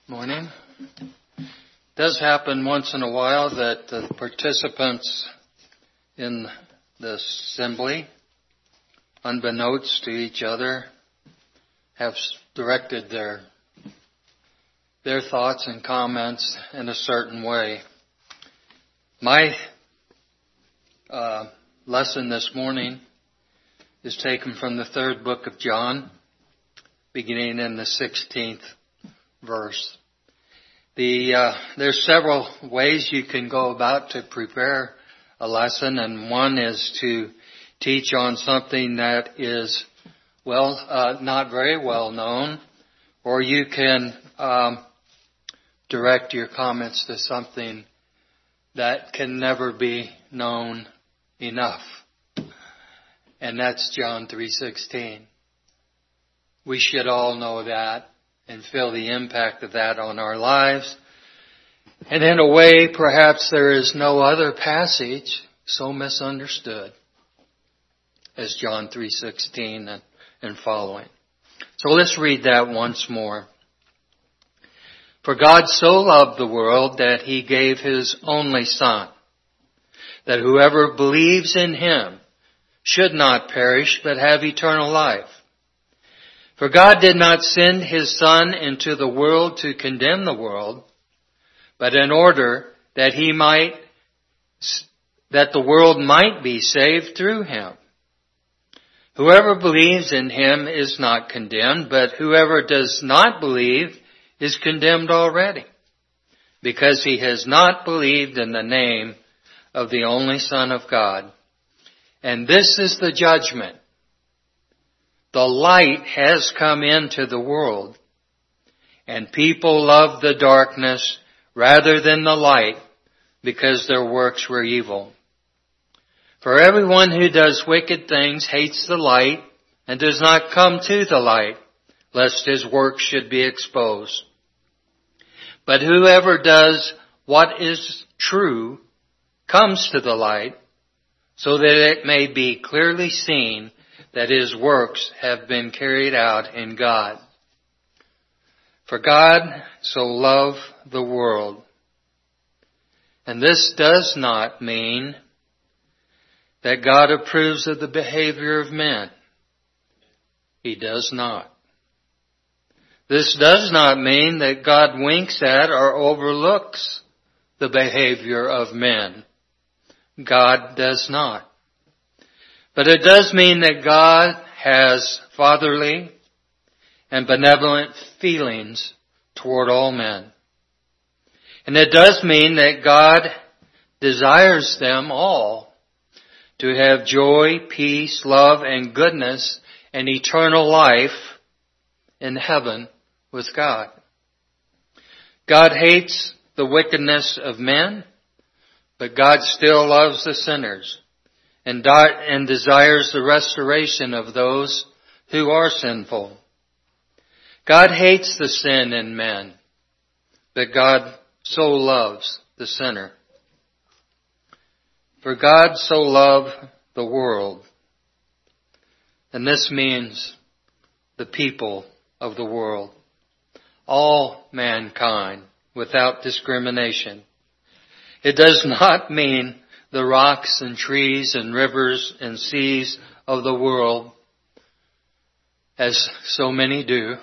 Morning. It does happen once in a while that the participants in the assembly, unbeknownst to each other, have directed their thoughts and comments in a certain way. My lesson this morning is taken from the third book of John, beginning in the 16th verse. There's several ways you can go about to prepare a lesson, and one is to teach on something that is not very well known, or you can direct your comments to something that can never be known enough, and that's John 3:16. We should all know that and feel the impact of that on our lives. And in a way, perhaps there is no other passage so misunderstood as John 3:16 and following. So let's read that once more. For God so loved the world that He gave His only Son, that whoever believes in Him should not perish but have eternal life. For God did not send His Son into the world to condemn the world, but in order that the world might be saved through Him. Whoever believes in Him is not condemned, but whoever does not believe is condemned already, because he has not believed in the name of the only Son of God. And this is the judgment. The light has come into the world, and people love the darkness rather than the light, because their works were evil. For everyone who does wicked things hates the light and does not come to the light, lest his works should be exposed. But whoever does what is true comes to the light, so that it may be clearly seen that his works have been carried out in God. For God so loved the world. And this does not mean that God approves of the behavior of men. He does not. This does not mean that God winks at or overlooks the behavior of men. God does not. But it does mean that God has fatherly and benevolent feelings toward all men. And it does mean that God desires them all to have joy, peace, love, and goodness and eternal life in heaven with God. God hates the wickedness of men, but God still loves the sinners and desires the restoration of those who are sinful. God hates the sin in men, but God so loves the sinner. For God so loved the world, and this means the people of the world, all mankind without discrimination. It does not mean the rocks and trees and rivers and seas of the world, as so many do,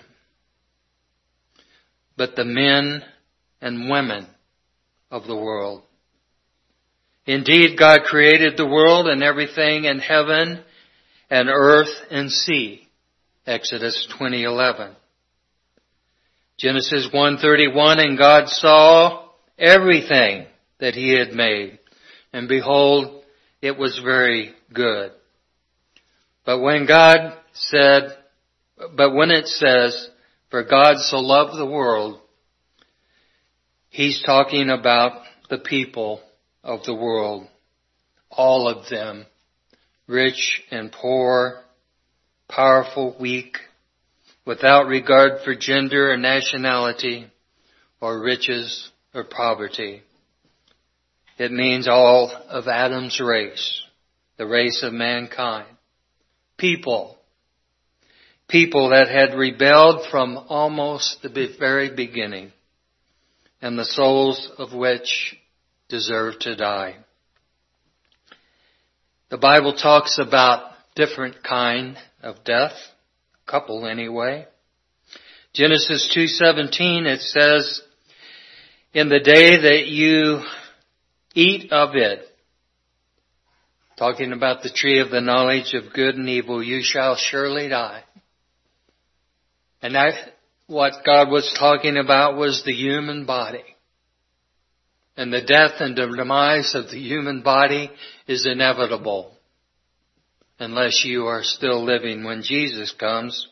but the men and women of the world. Indeed, God created the world and everything in heaven and earth and sea. Exodus 20:11. Genesis 1:31, and God saw everything that He had made, and behold, it was very good. But when it says, for God so loved the world, He's talking about the people of the world, all of them, rich and poor, powerful, weak, without regard for gender or nationality or riches or poverty. It means all of Adam's race, the race of mankind. People that had rebelled from almost the very beginning. and the souls of which deserve to die. The Bible talks about different kind of death, a couple anyway. Genesis 2:17, it says, "In the day that you eat of it," talking about the tree of the knowledge of good and evil, "you shall surely die." And what God was talking about was the human body. And the death and the demise of the human body is inevitable unless you are still living when Jesus comes.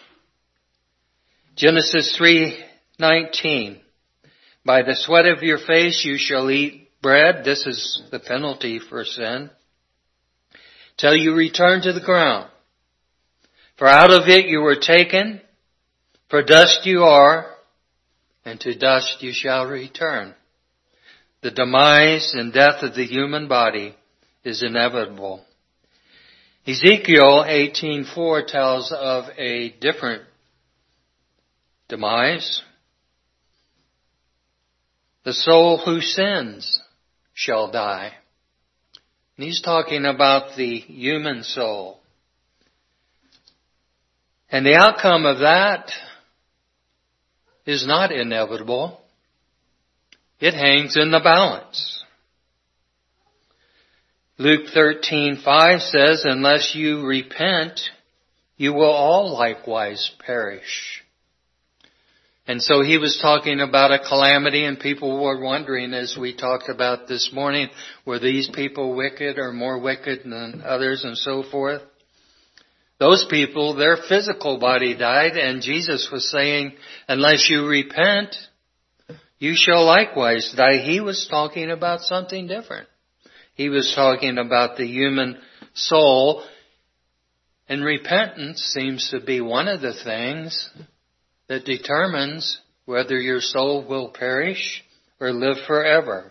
Genesis 3:19, "By the sweat of your face you shall eat bread." This is the penalty for sin. "Till you return to the ground. For out of it you were taken. For dust you are, and to dust you shall return." The demise and death of the human body is inevitable. Ezekiel 18:4 tells of a different demise. "The soul who sins shall die." And he's talking about the human soul. And the outcome of that is not inevitable. It hangs in the balance. Luke 13:5 says, "Unless you repent, you will all likewise perish." And so he was talking about a calamity, and people were wondering, as we talked about this morning, were these people wicked or more wicked than others and so forth? Those people, their physical body died, and Jesus was saying, unless you repent, you shall likewise die. He was talking about something different. He was talking about the human soul, and repentance seems to be one of the things that determines whether your soul will perish or live forever.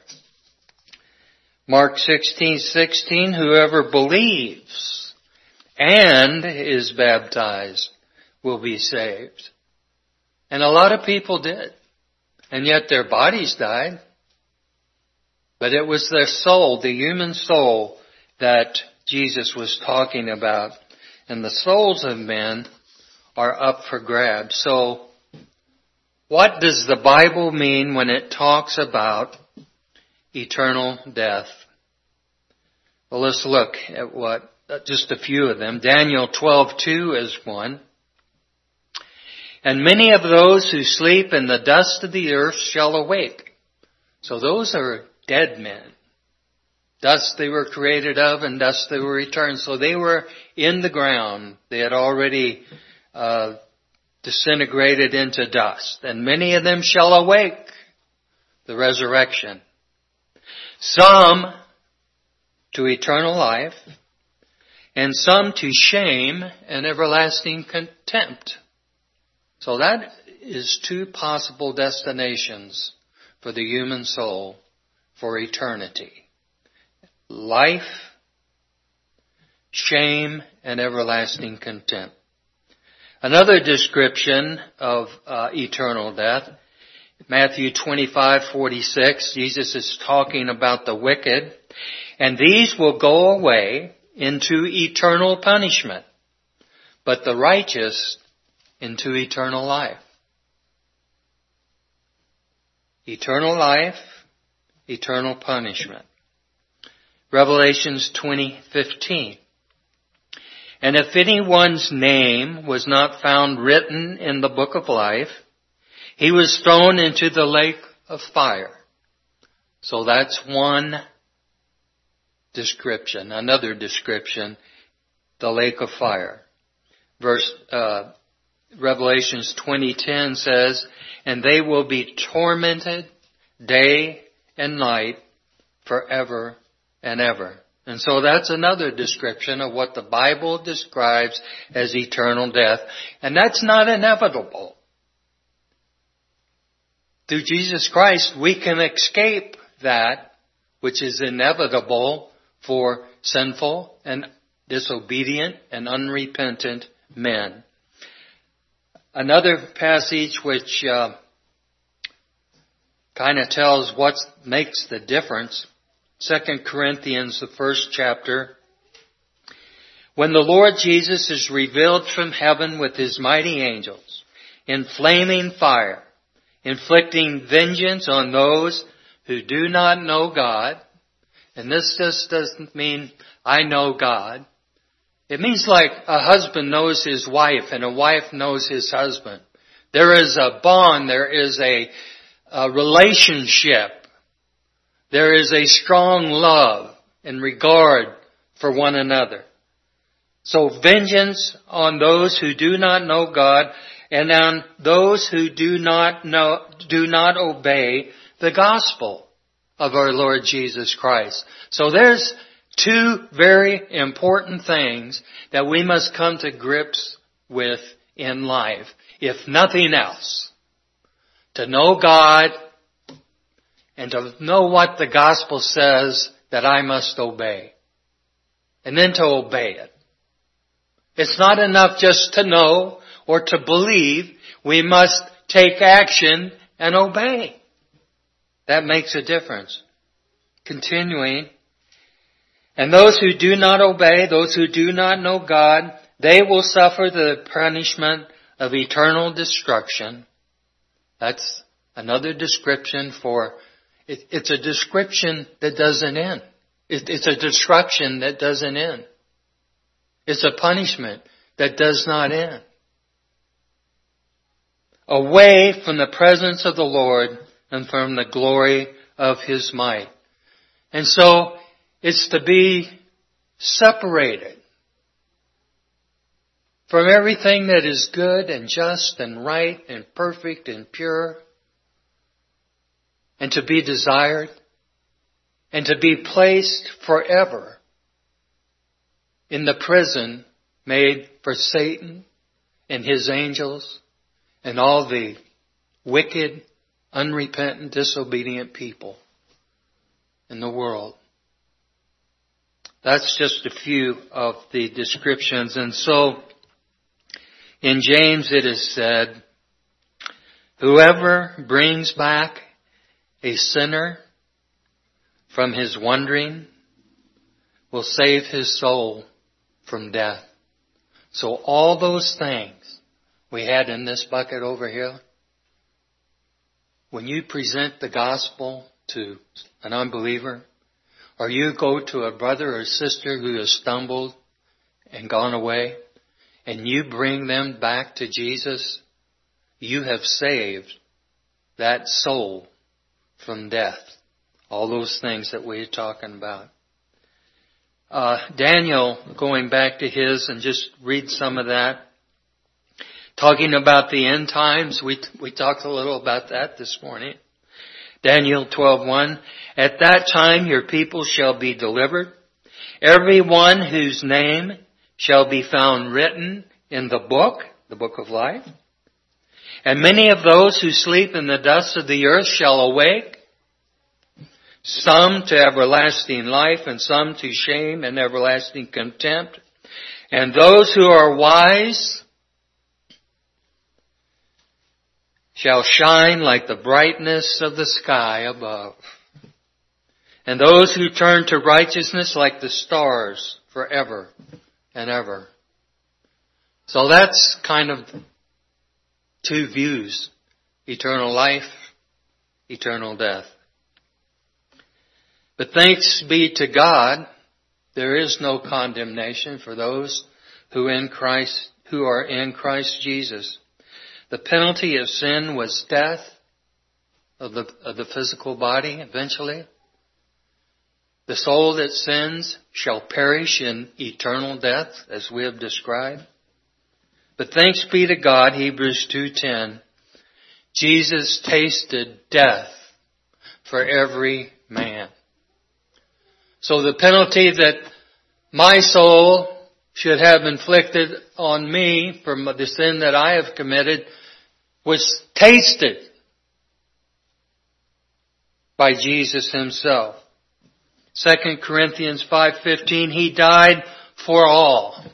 Mark 16:16, "Whoever believes and is baptized will be saved." And a lot of people did. And yet their bodies died. But it was their soul, the human soul, that Jesus was talking about. And the souls of men are up for grabs. So, what does the Bible mean when it talks about eternal death? Well, let's look at just a few of them. Daniel 12:2 is one. "And many of those who sleep in the dust of the earth shall awake." So those are dead men. Dust they were created of, and dust they were returned. So they were in the ground. They had already disintegrated into dust. "And many of them shall awake," the resurrection. "Some to eternal life, and some to shame and everlasting contempt." So that is two possible destinations for the human soul for eternity. Life, shame, and everlasting contempt. Another description of eternal death, Matthew 25:46, Jesus is talking about the wicked, "And these will go away into eternal punishment, but the righteous into eternal life." Eternal life, eternal punishment. Revelations 20:15. "And if anyone's name was not found written in the book of life, he was thrown into the lake of fire." So that's one description. Another description, the lake of fire. Revelations 20:10 says, "And they will be tormented day and night forever and ever." And so that's another description of what the Bible describes as eternal death. And that's not inevitable. Through Jesus Christ, we can escape that which is inevitable for sinful and disobedient and unrepentant men. Another passage which kind of tells what makes the difference. 2 Corinthians, the first chapter. When the Lord Jesus is revealed from heaven with his mighty angels in flaming fire, inflicting vengeance on those who do not know God. And this just doesn't mean I know God. It means like a husband knows his wife and a wife knows his husband. There is a bond, there is a relationship. There is a strong love and regard for one another. So vengeance on those who do not know God and on those who do not obey the gospel of our Lord Jesus Christ. So there's two very important things that we must come to grips with in life, if nothing else. To know God and to know what the gospel says that I must obey. And then to obey it. It's not enough just to know or to believe. We must take action and obey. That makes a difference. Continuing. And those who do not obey, those who do not know God, they will suffer the punishment of eternal destruction. That's another description for, it's a description that doesn't end. It's a destruction that doesn't end. It's a punishment that does not end. Away from the presence of the Lord and from the glory of his might. And so it's to be separated from everything that is good and just and right and perfect and pure, and to be desired and to be placed forever in the prison made for Satan and his angels and all the wicked, unrepentant, disobedient people in the world. That's just a few of the descriptions. And so, in James it is said, whoever brings back a sinner from his wandering will save his soul from death. So all those things we had in this bucket over here, when you present the gospel to an unbeliever, or you go to a brother or sister who has stumbled and gone away, and you bring them back to Jesus, you have saved that soul from death. All those things that we're talking about. Daniel, going back to his and just read some of that. Talking about the end times, we talked a little about that this morning. Daniel 12:1. At that time your people shall be delivered, every one whose name shall be found written in the book of life. And many of those who sleep in the dust of the earth shall awake, some to everlasting life and some to shame and everlasting contempt. And those who are wise shall shine like the brightness of the sky above. And those who turn to righteousness like the stars forever and ever. So that's kind of two views. Eternal life, eternal death. But thanks be to God, there is no condemnation for those who are in Christ Jesus. The penalty of sin was death of the physical body eventually. The soul that sins shall perish in eternal death, as we have described. But thanks be to God, Hebrews 2:10, Jesus tasted death for every man. So the penalty that my soul should have inflicted on me for the sin that I have committed was tasted by Jesus himself. 2 Corinthians 5:15, he died for all.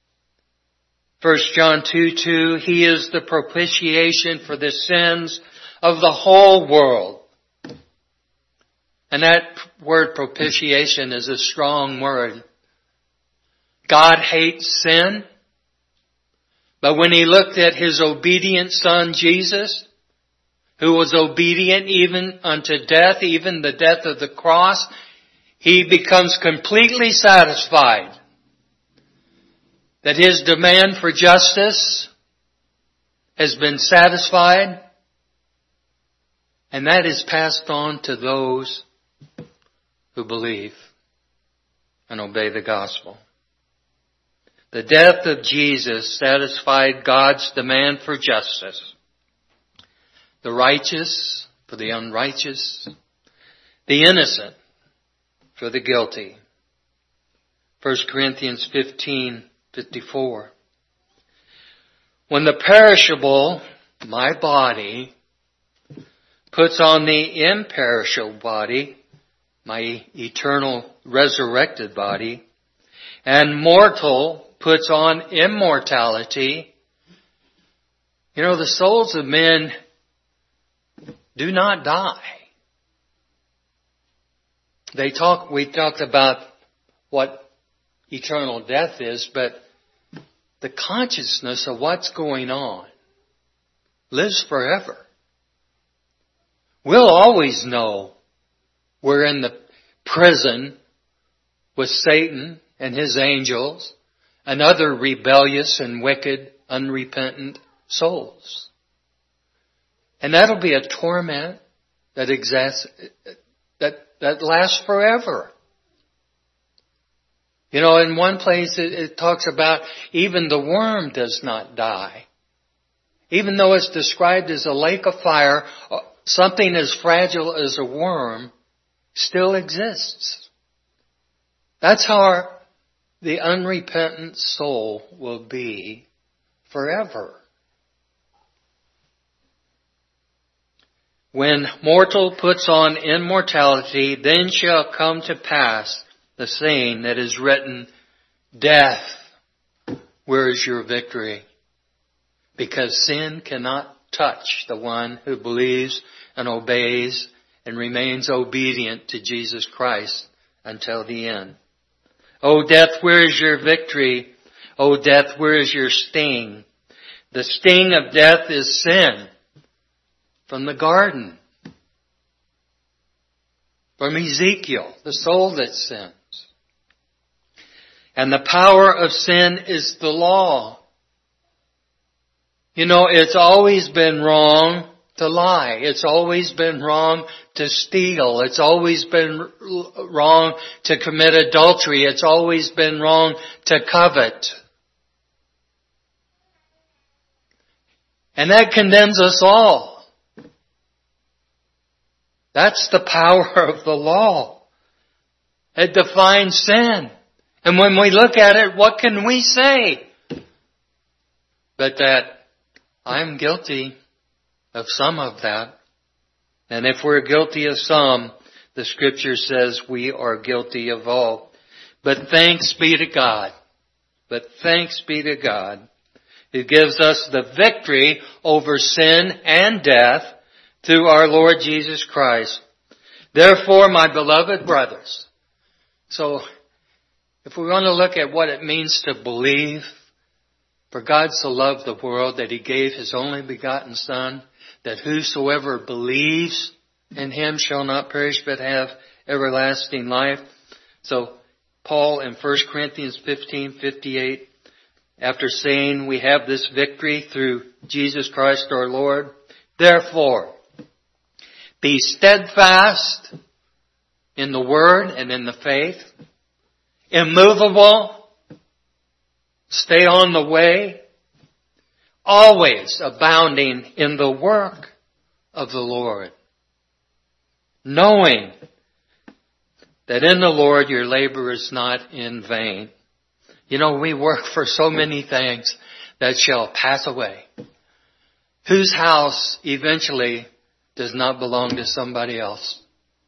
1 John 2:2, he is the propitiation for the sins of the whole world. And that word propitiation is a strong word. God hates sin. But when He looked at His obedient Son, Jesus, who was obedient even unto death, even the death of the cross, He becomes completely satisfied that His demand for justice has been satisfied, and that is passed on to those who believe and obey the gospel. The death of Jesus satisfied God's demand for justice. The righteous for the unrighteous, the innocent for the guilty. 1 Corinthians 15:54. When the perishable, my body, puts on the imperishable body, my eternal resurrected body, and mortal puts on immortality. You know, the souls of men do not die. We talked about what eternal death is, but the consciousness of what's going on lives forever. We'll always know we're in the prison with Satan and his angels and other rebellious and wicked, unrepentant souls. And that'll be a torment that lasts forever. You know, in one place it talks about even the worm does not die. Even though it's described as a lake of fire, something as fragile as a worm still exists. That's how the unrepentant soul will be forever. When mortal puts on immortality, then shall come to pass the saying that is written, Death, where is your victory? Because sin cannot touch the one who believes and obeys and remains obedient to Jesus Christ until the end. O death, where is your victory? O death, where is your sting? The sting of death is sin. From the garden. From Ezekiel, the soul that sins. And the power of sin is the law. You know, it's always been wrong to lie. It's always been wrong to steal. It's always been wrong to commit adultery. It's always been wrong to covet. And that condemns us all. That's the power of the law. It defines sin. And when we look at it, what can we say? But that I'm guilty of some of that. And if we're guilty of some, the Scripture says we are guilty of all. But thanks be to God. But thanks be to God who gives us the victory over sin and death through our Lord Jesus Christ. Therefore, my beloved brothers. So, if we want to look at what it means to believe, for God so loved the world that He gave His only begotten Son, that whosoever believes in Him shall not perish but have everlasting life. So, Paul in 1 Corinthians 15:58, after saying we have this victory through Jesus Christ our Lord, therefore, be steadfast in the Word and in the faith, immovable, stay on the way, always abounding in the work of the Lord, knowing that in the Lord your labor is not in vain. You know, we work for so many things that shall pass away, whose house eventually does not belong to somebody else,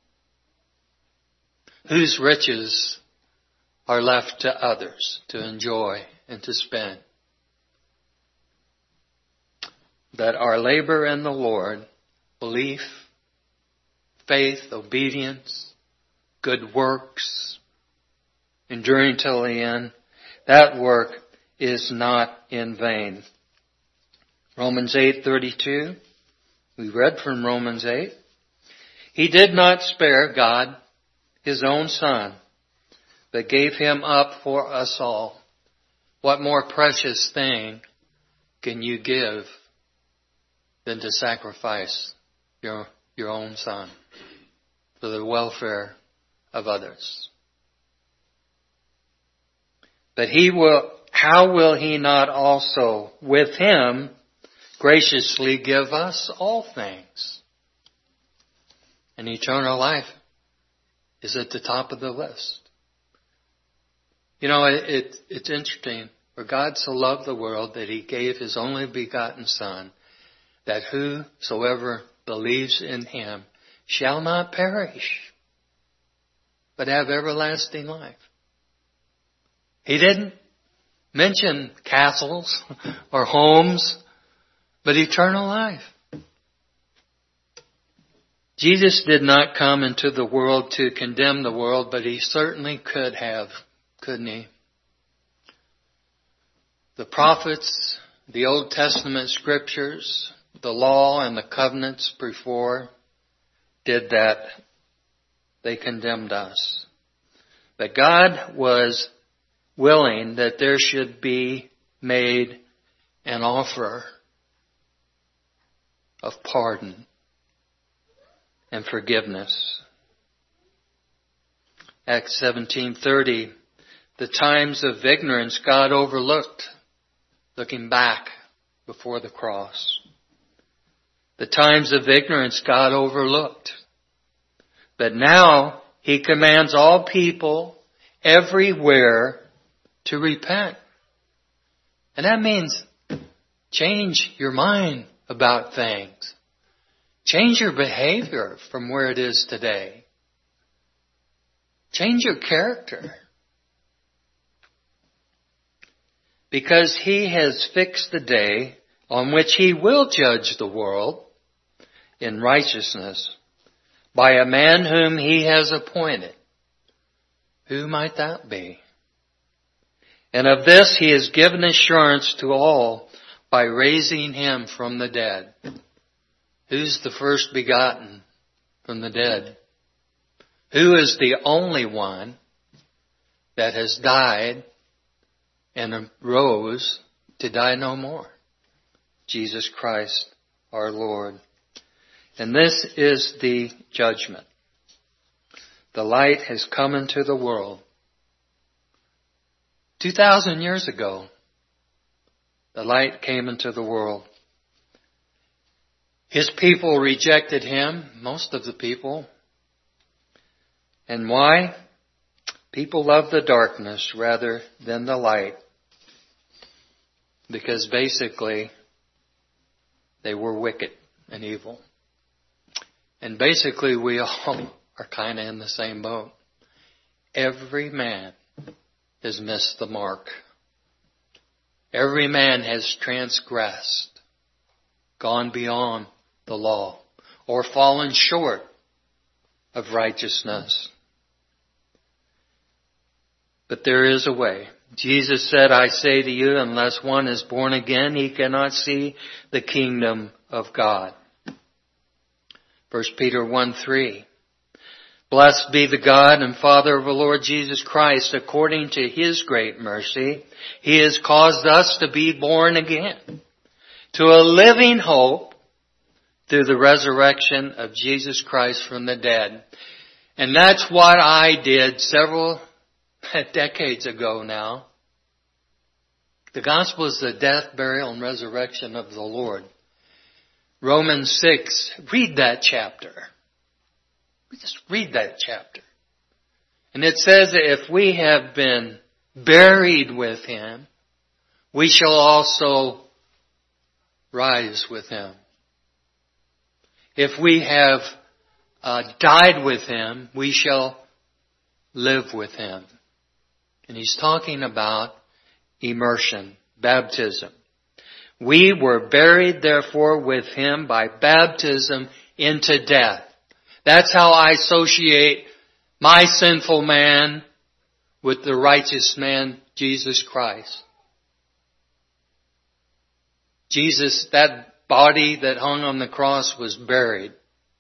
whose riches are left to others to enjoy and to spend. That our labor in the Lord belief, faith, obedience, good works, enduring till the end, that work is not in vain. Romans 8:32, we read from Romans 8. He did not spare, God, His own Son, but gave Him up for us all. What more precious thing can you give than to sacrifice your own Son for the welfare of others? But how will He not also with Him graciously give us all things? And eternal life is at the top of the list. You know, it's interesting. For God so loved the world that He gave His only begotten Son, that whosoever believes in Him shall not perish, but have everlasting life. He didn't mention castles or homes, but eternal life. Jesus did not come into the world to condemn the world, but He certainly could have, couldn't He? The prophets, the Old Testament scriptures, the law and the covenants before did that. They condemned us. But God was willing that there should be made an offer of pardon and forgiveness. Acts 17:30, the times of ignorance God overlooked, looking back before the cross. The times of ignorance God overlooked. But now He commands all people everywhere to repent. And that means change your mind about things. Change your behavior from where it is today. Change your character. Because He has fixed the day on which He will judge the world in righteousness by a man whom He has appointed. Who might that be? And of this He has given assurance to all by raising Him from the dead. Who's the first begotten from the dead? Who is the only one that has died and rose to die no more? Jesus Christ our Lord. And this is the judgment. The light has come into the world. 2,000 years ago, the light came into the world. His people rejected Him, most of the people. And why? People love the darkness rather than the light. Because basically, they were wicked and evil. And basically, we all are kind of in the same boat. Every man has missed the mark. Every man has transgressed, gone beyond the law, or fallen short of righteousness. But there is a way. Jesus said, I say to you, unless one is born again, he cannot see the kingdom of God. 1 Peter 1:3. Blessed be the God and Father of our Lord Jesus Christ. According to His great mercy, He has caused us to be born again to a living hope through the resurrection of Jesus Christ from the dead. And that's what I did several decades ago now. The gospel is the death, burial, and resurrection of the Lord. Romans 6, read that chapter. Just read that chapter. And it says that if we have been buried with Him, we shall also rise with Him. If we have died with Him, we shall live with Him. And He's talking about immersion, baptism. We were buried, therefore, with Him by baptism into death. That's how I associate my sinful man with the righteous man, Jesus Christ. Jesus, that body that hung on the cross was buried.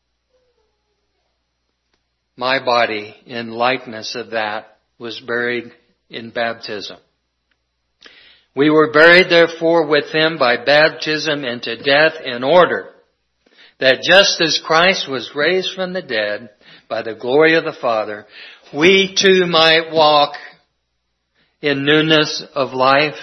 My body, in likeness of that, was buried in baptism. We were buried therefore with him by baptism into death, in order that just as Christ was raised from the dead by the glory of the Father, we too might walk in newness of life.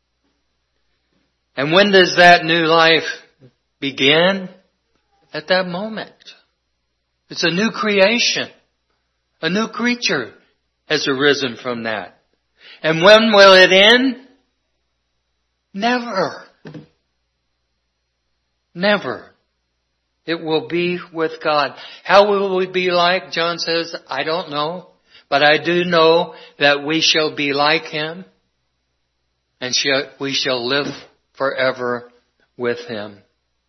And when does that new life begin? At that moment. It's a new creation. A new creature has arisen from that. And when will it end? Never. Never. It will be with God. How will we be like? John says, I don't know. But I do know that we shall be like him. And we shall live forever with him.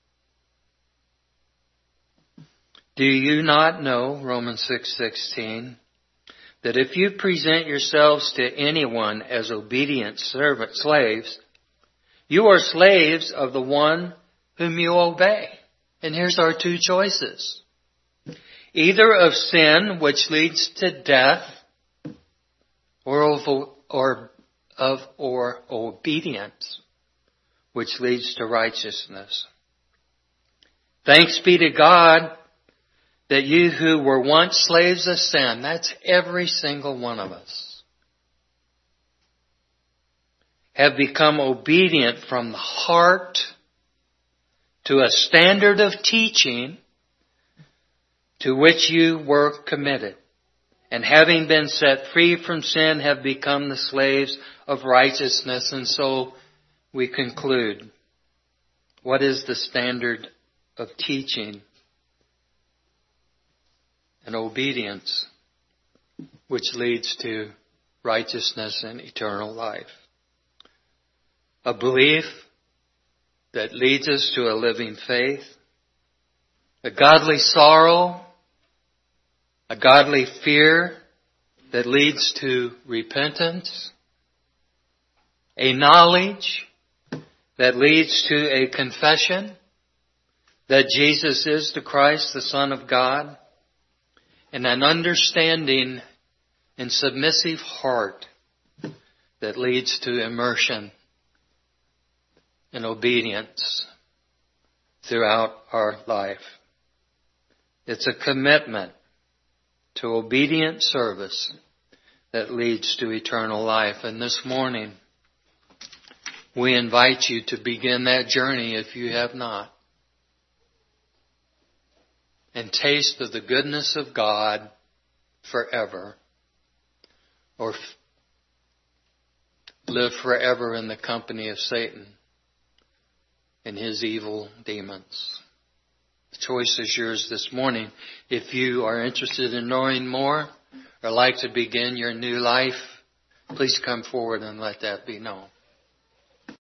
Do you not know, Romans 6:16, that if you present yourselves to anyone as obedient slaves, you are slaves of the one whom you obey? And here's our two choices. Either of sin, which leads to death, or obedience, which leads to righteousness. Thanks be to God that you who were once slaves of sin, that's every single one of us, have become obedient from the heart to a standard of teaching to which you were committed. And having been set free from sin, have become the slaves of righteousness. And so we conclude, what is the standard of teaching and obedience which leads to righteousness and eternal life? A belief that leads us to a living faith, a godly sorrow, a godly fear that leads to repentance, a knowledge that leads to a confession that Jesus is the Christ, the Son of God, and an understanding and submissive heart that leads to immersion and obedience throughout our life. It's a commitment to obedient service that leads to eternal life. And this morning, we invite you to begin that journey if you have not. And taste of the goodness of God forever. Or live forever in the company of Satan and his evil demons. The choice is yours this morning. If you are interested in knowing more or like to begin your new life, please come forward and let that be known.